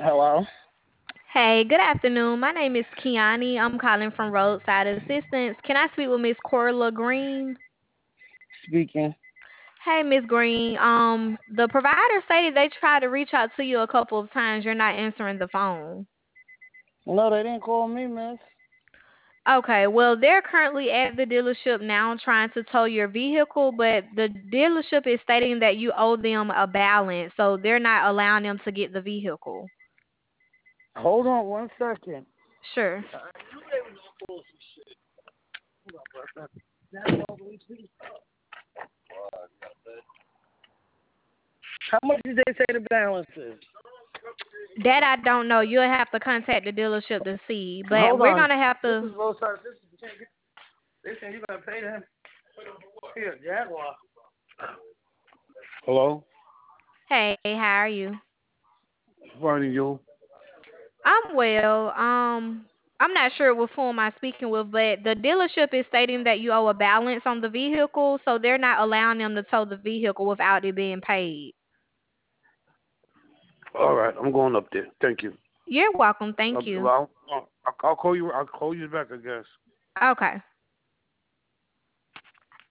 Hello? Hey, good afternoon. My name is Kiani. I'm calling from Roadside Assistance. Can I speak with Miss Corla Green? Speaking. Hey, Miss Green. The provider stated they tried to reach out to you a couple of times. You're not answering the phone. No, they didn't call me, miss. Okay, well, they're currently at the dealership now trying to tow your vehicle, but the dealership is stating that you owe them a balance, so they're not allowing them to get the vehicle. Hold on 1 second. Sure. How much did they say the balance is? That I don't know. You'll have to contact the dealership to see, but Hold we're on. gonna have This to. is roadside. They saying you gotta pay them. Here, Jaguar. Hello? Hey, how are you? Finding you. I'm well. I'm not sure with whom I'm speaking with, but the dealership is stating that you owe a balance on the vehicle, so they're not allowing them to tow the vehicle without it being paid. All right, I'm going up there. Thank you. You're welcome. Thank you. Well, I'll call you. I'll call you back, I guess. Okay.